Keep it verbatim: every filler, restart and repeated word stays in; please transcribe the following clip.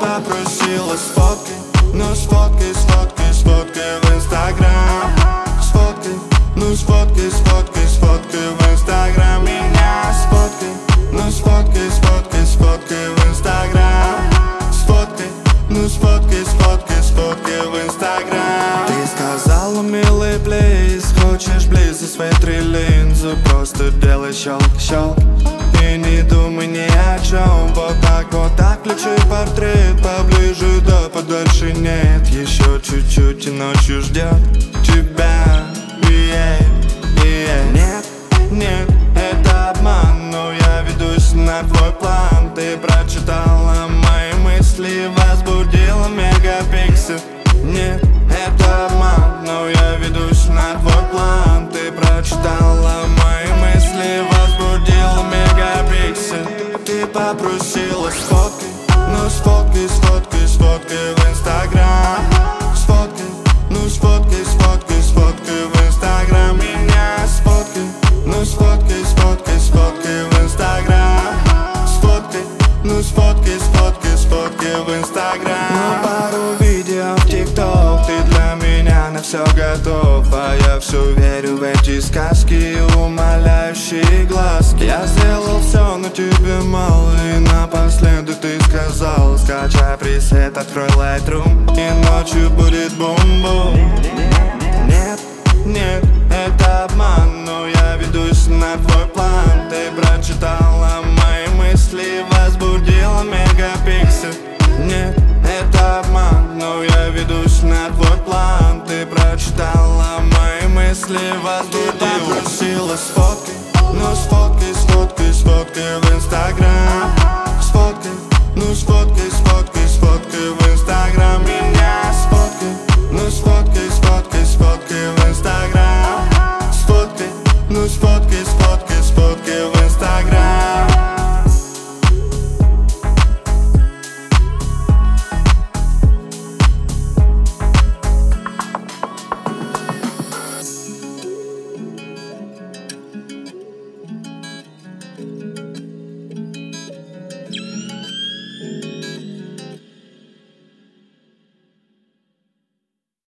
попросила сфоткай, ну сфоткай, сфоткай, сфоткай в Инстаграм. Сфоткай, ну сфоткай, сфоткай, сфоткай в Инстаграм. Меня сфоткай, ну сфоткай, сфоткай, сфоткай в Инстаграм. Сфоткай, ну сфоткай, сфоткай, сфоткай в Инстаграм. Ты сказала, милый, плиз, хочешь близость, ветри линзу, просто делай щелк-щелк и не думай ни о чем. Вот так, вот так, включи портрет поближе, да подальше нет. Еще чуть-чуть и ночью ждет тебя. Yeah, yeah. Нет, нет, это обман, но я ведусь на твой план. Ты прочитала мои мысли, возбудила мегапиксель. Нет, это обман, но я ведусь на твой план. Ты прочитала мои мысли, возбудила мегапиксель. Ты попросила сфоткай, ну сфоткай, сфоткай, сфоткай в Инстаграм. Сфоткай, ну сфоткай, сфоткай, сфоткай в Инстаграм. Меня сфоткай, ну сфоткай, сфоткай, сфоткай в Инстаграм. Сфоткай, ну сфоткай, сфоткай, сфоткай в Инстаграм. На пару видео в ТикТок, ты для меня на все готов. А я все верю в эти сказки, умоляющие глазки. Я сделал все, но тебе мало, и напоследок ты сказал: скачай пресет, открой Lightroom, и ночью будет бум-бум. Нет, нет, это обман, но я ведусь на твой план. Ты прочитала мои мысли, возбудила мегапиксель. Нет, это обман, но я ведусь на твой план. Ты прочитала мои мысли, возбудила. Ты попросила сфоткай, ну сфоткай, сфоткай, сфоткай в Инстаграм. Сфоткай, ну сфоткай, сфоткай, сфоткай в Инстаграм. Меня сфоткай, ну сфоткай, сфоткай, сфоткай в Инстаграм. Сфоткай, ну сфоткай, сфоткай.